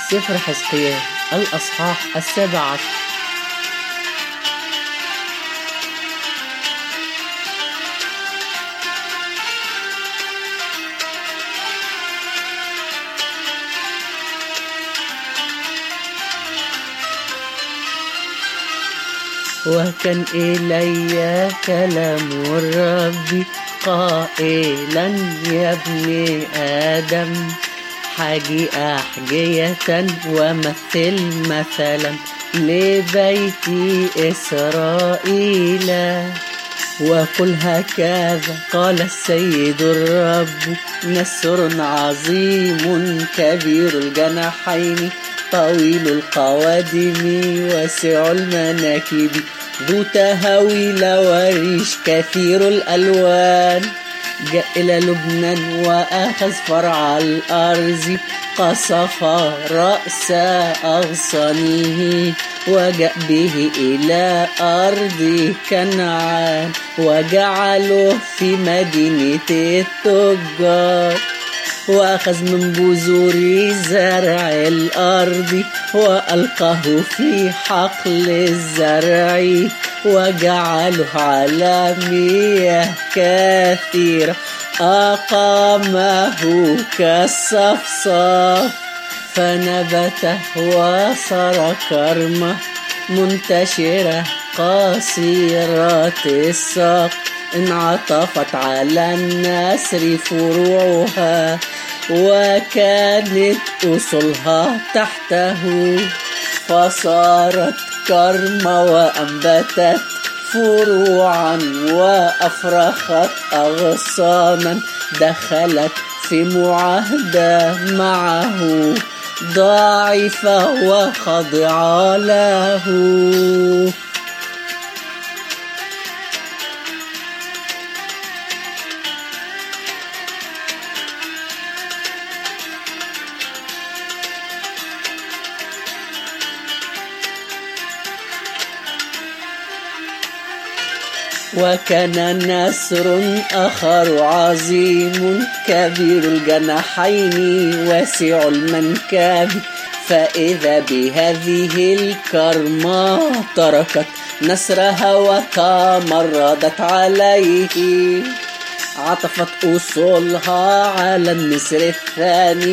سفر حزقيال الأصحاح 17. وكان إلي كلام الرب قائلا يا ابن آدم حاجي أحجية ومثل مثلا لبيت إسرائيل وقل هكذا قال السيد الرب نسر عظيم كبير الجناحين طويل القوادم واسع المناكب ذو تهاويل وريش كثير الألوان جاء إلى لبنان وأخذ فرع الأرز قصف رأس أغصانه وجاء به إلى أرض كنعان وجعله في مدينة التجار وأخذ من بذور زرع الأرض وألقاه في حقل الزرع وجعله على مياه كثيرة أقامه كالصفصاف فنبت وصار كرمة منتشرة قصيرة الساق انعطفت على النسر فروعها وكانت أصلها تحته فصارت كرمة وأنبتت فروعا وأفرخت أغصانا دخلت في معاهدة معه ضعيفة وخضعة له. وكان نسر آخر عظيم كبير الجناحين واسع المنكب فإذا بهذه الكرمة تركت نسرها وتمردت عليه عطفت أصولها على النسر الثاني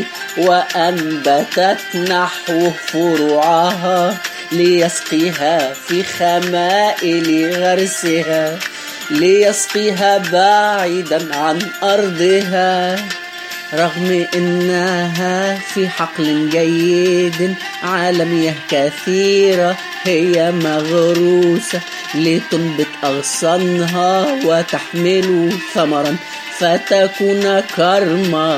وأنبتت نحو فروعها ليسقيها في خمائل غرسها ليسقيها بعيدا عن أرضها رغم إنها في حقل جيد على مياه كثيرة هي مغروسة لتنبت أغصانها وتحمل ثمرا فتكون كرمة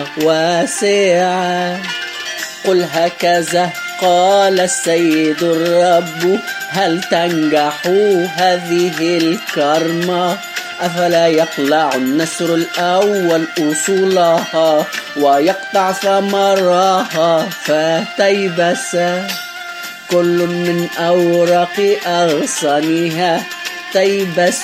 واسعة. قل هكذا قال السيد الرب هل تنجح هذه الكرمة أفلا يقلع النسر الأول أصولها ويقطع ثمرها فتيبس كل من أوراق أغصانها تيبس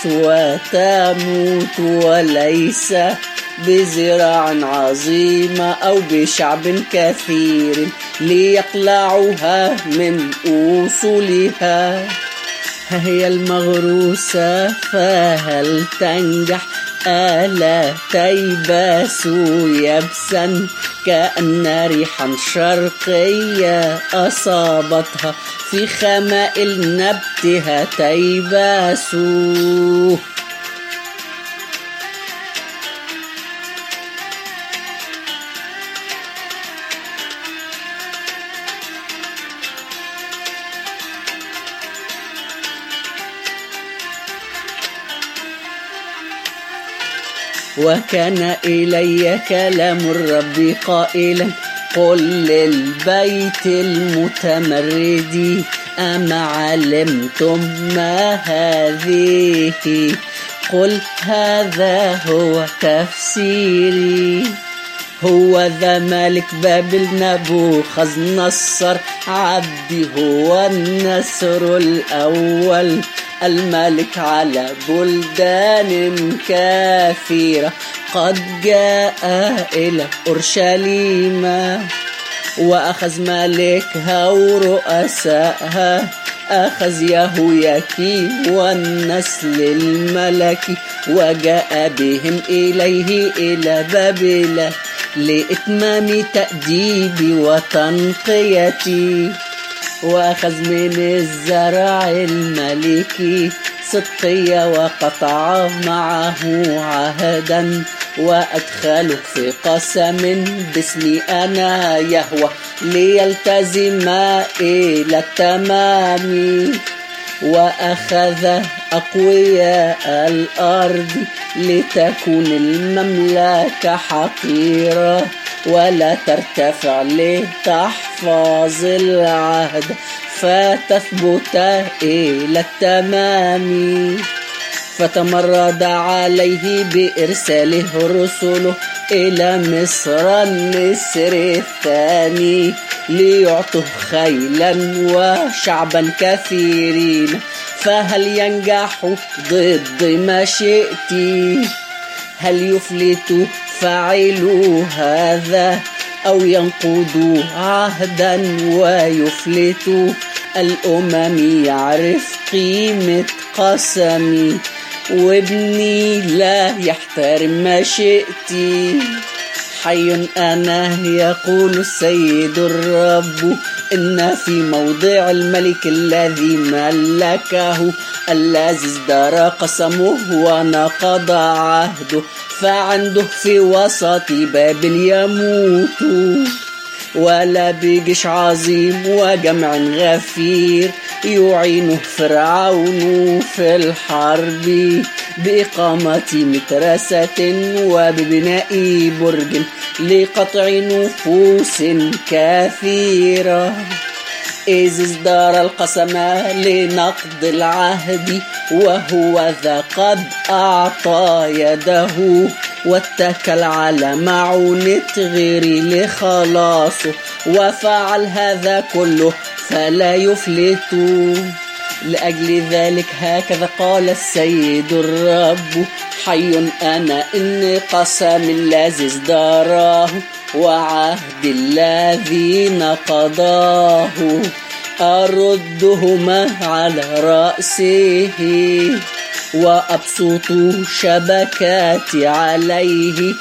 وتموت وليس بزراع عظيمة أو بشعب كثير ليقلعوها من أصولها. هي المغروسة فهل تنجح ألا تيبس يبسا كأن ريحا شرقية أصابتها في خمائل نبتها تيبس. وكان إلي كلام الرب قائلا قل للبيت المتمرد أما علمتم ما هذه قل هذا هو تفسيري هو ذا ملك بابل نبوخذ نصر عبدي هو النسر الأول الملك على بلدان كثيرة قد جاء إلى أورشليم وأخذ ملكها ورؤسائها، أخذ يهوياكين والنسل الملكي، وجاء بهم إليه إلى بابل لإتمام تأديبي وتنقيتي. وأخذ من الزرع الملكي صدقية وقطع معه عهدا، وأدخله في قسم باسمي أنا يهوه ليلتزم إلى التمام. وأخذ أقوياء الأرض لتكون المملكة حقيرة ولا ترتفع لتحفظ العهد فتثبت إلى التمام. فتمرد عليه بإرساله رسله إلى مصر النسر الثاني ليعطه خيلا وشعبا كثيرين. فهل ينجح ضد مشيئتي؟ هل يفلت فاعل هذا أو ينقض عهدا ويفلت؟ الأمم يعرف قيمة قسمي، وابني لا يحترم مشيئتي. حي أنا يقول السيد الرب، إن في موضع الملك الذي ملكه الذي ازدرى قسمه ونقض عهده، فعنده في وسط بابل يموت. ولا بجيش عظيم وجمع غفير يعينه فرعون في الحرب، بإقامة مترسة وببناء برج لقطع نفوس كثيرة. إذ ازدار القسم لنقض العهد، وهو ذا قد أعطى يده واتكل على معونة غيري لخلاصه، وفعل هذا كله فلا يفلت. لأجل ذلك هكذا قال السيد الرب، حي أنا إن قسم الذي ازدراه وعهد الذي نقضاه أردهما على رأسه، وأبسط شبكاتي عليه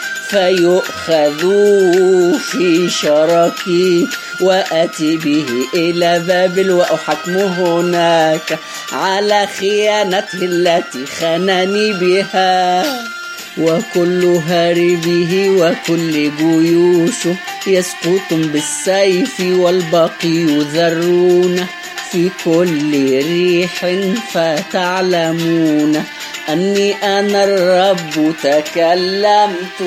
فيؤخذوا في شركي، وأتي به إلى بابل وأحكمه هناك على خيانته التي خانني بها. وكل هاربه وكل جيوشه يسقط بالسيف، والباقي يذرون في كل ريح، فتعلمون أني أنا الرب تكلمت.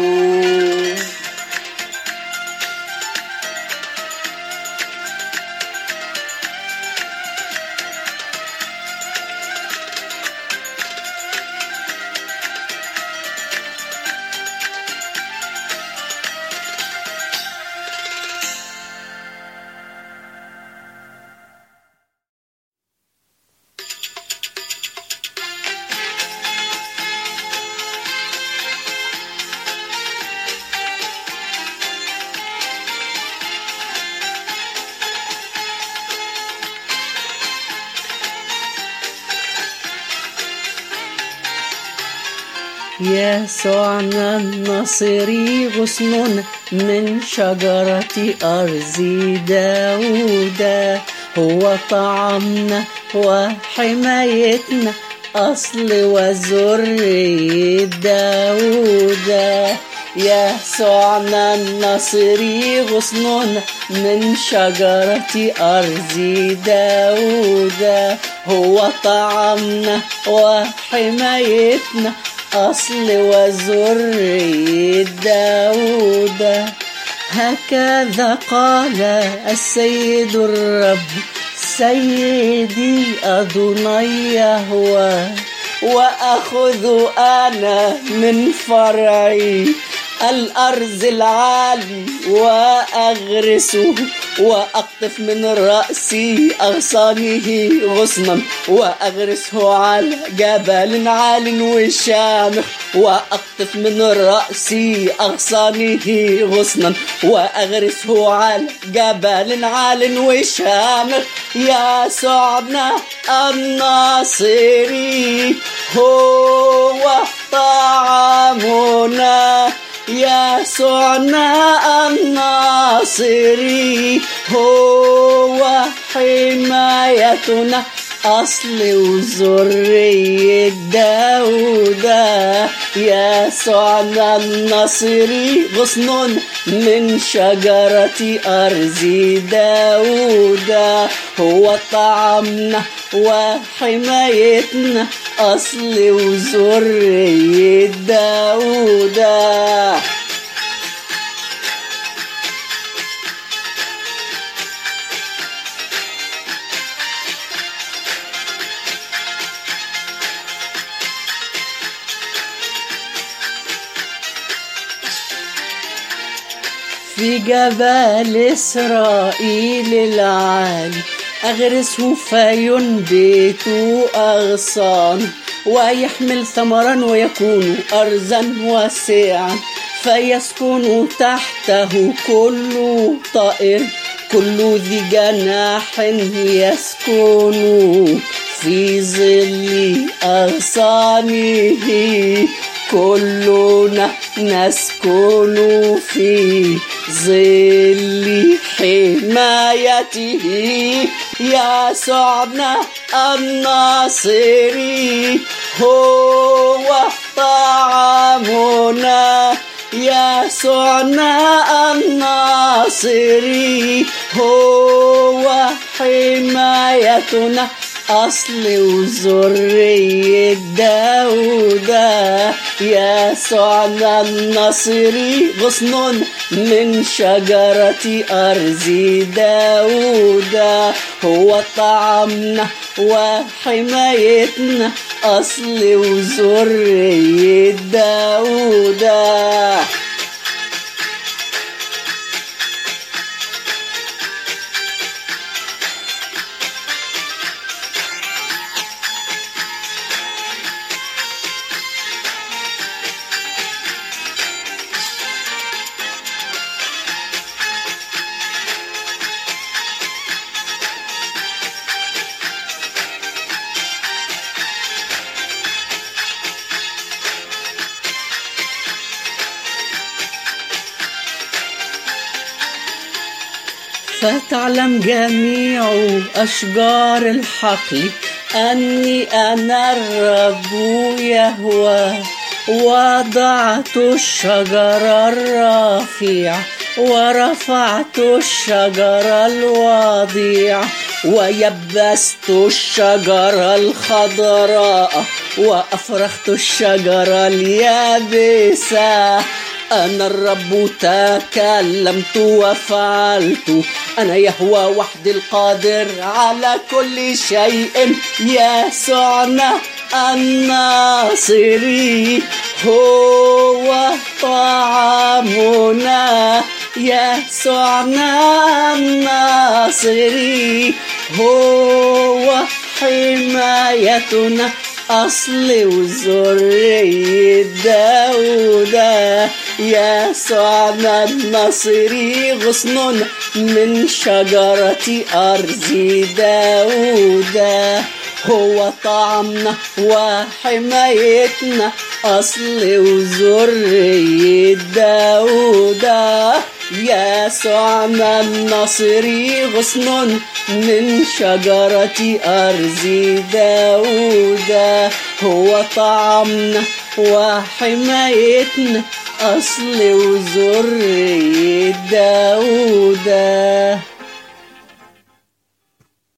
يسوعنا الناصري غصن من شجرة أرز داود، هو طعامنا وحمايتنا، أصل وذرية داود. يسوعنا الناصري غصن من شجرة أرز داود، هو طعامنا وحمايتنا، أصل وذرية داود. هكذا قال السيد الرب، سيدي أدوني هو، وأخذ أنا من فرعي الأرز العالي وأغرسه، وأقطف من رأسي أغصانه غصنا وأغرسه على جبل عال وشامخ، وأقطف من رأسي أغصانه غصنا وأغرسه على جبل عال وشامخ. يسوعنا الناصري هو طعامنا، يسوعنا الناصري هو حمايتنا، أصل وذرية داوود. يسوعنا الناصري غصن من شجرة أرز داوود، هو طعامنا وحمايتنا، أصل وذرية داوود. في جبل إسرائيل العالي أغرسه فينبت أغصان، ويحمل ثمرا ويكون أرزا واسعا، فيسكن تحته كل طائر، كل ذي جناح يسكن في ظل أغصانه، كلنا نسكن في ظل حمايته. يسوعنا الناصري هو طعامنا، يسوعنا الناصري هو حمايتنا، أصل وذرية داوود. يسوعنا الناصري غصن من شجرة أرز داوود، هو طعامنا وحمايتنا، أصل وذرية داوود. فتعلم جميع أشجار الحقل أني أنا الرب يهوه، وضعت الشجرة الرفيع ورفعت الشجرة الوضيع، ويبست الشجرة الخضراء وأفرخت الشجرة اليابسة. أنا الرب تكلمت وفعلت، أنا يهوه وحدي القادر على كل شيء. يسوعنا الناصري هو طعامنا، يسوعنا الناصري هو حمايتنا، أصل وذرية داوود. يسوعنا الناصري غصن من شجرة أرز داوود، هو طعامنا وحمايتنا، أصل وذرية داوود. يسوعنا الناصري غصن من شجرة أرز داوود، هو طعامنا وحمايتنا، أصل وذرية داوود.